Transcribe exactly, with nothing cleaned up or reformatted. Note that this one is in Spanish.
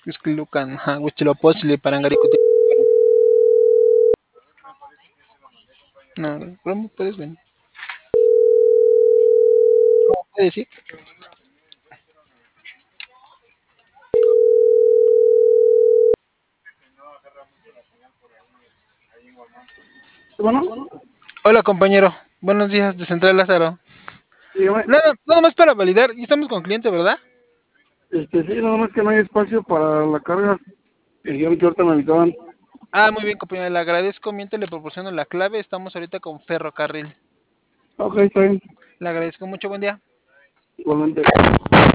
Xclucan, ajá, Huitzilopochtli, Parangaricute. No, ¿cómo puedes venir? ¿Cómo puedes decir? Bueno, Hola, compañero. Buenos días, de Central Lázaro. dígame, Nada, nada más para validar. Y estamos con cliente, ¿verdad? este, sí, nada más que no hay espacio para la carga. Me dijeron que ahorita me avisaban. Ah, muy bien, compañero. Le agradezco. Mientras le proporciono la clave. Estamos ahorita con Ferrocarril. Ok, está bien, Le agradezco mucho. Buen día. igualmente.